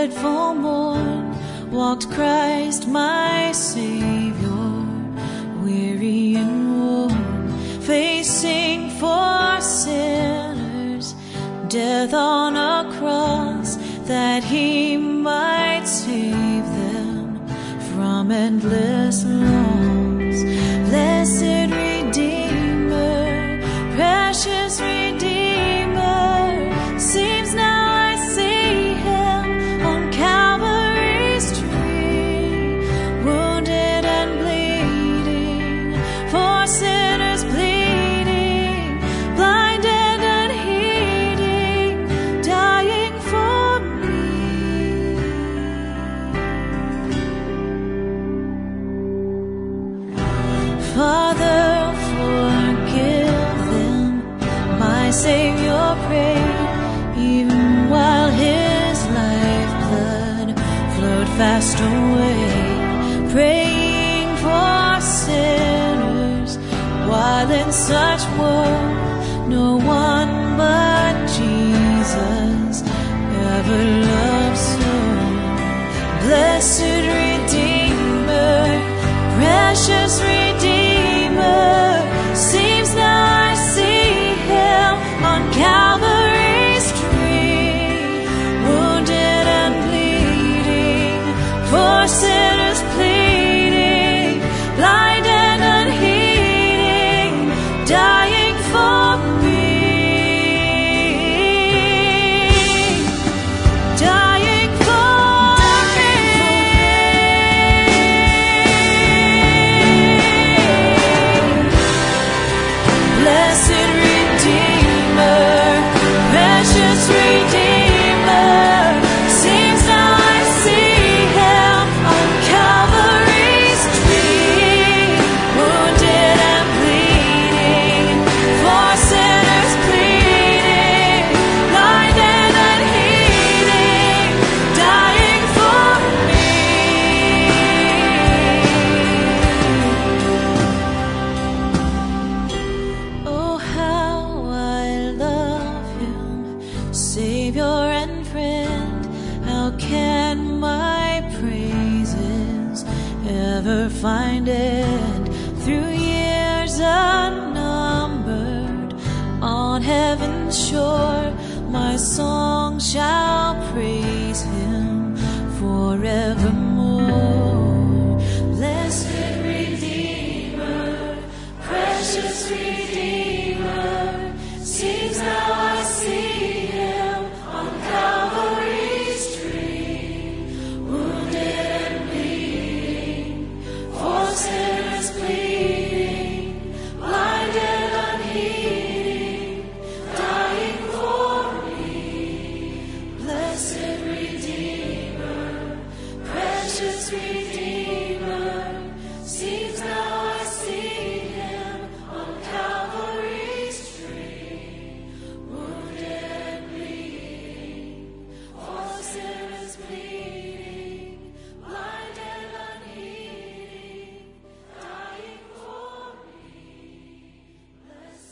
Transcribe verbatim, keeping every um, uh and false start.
dreadful morn walked Christ my Savior, weary and worn, facing for sinners death on a cross, that he might save them from endless loss. Blessed Redeemer, precious Redeemer, seems now I see him on Calvary's tree, wounded and bleeding, for sinners pleading, blinded and heeding, dying for me. Father, forgive them, my Savior prayed, even while his lifeblood flowed fast away, praying for sinners, while in such woe no one but Jesus ever loved so. Blessed Redeemer, precious Redeemer, seems now I see him on Calvary's tree, wounded and bleeding, for sinners pleading, blinded and unheeding, dying for me, dying for me. Blessed Redeemer, precious Redeemer, seems now I see him on Calvary's tree, wounded and bleeding, for sinners pleading, blinded and heeding, dying for me. Oh, how I love him, Savior and friend. How can my praises ever find end? Through years unnumbered, on heaven's shore, my song shall praise him forevermore.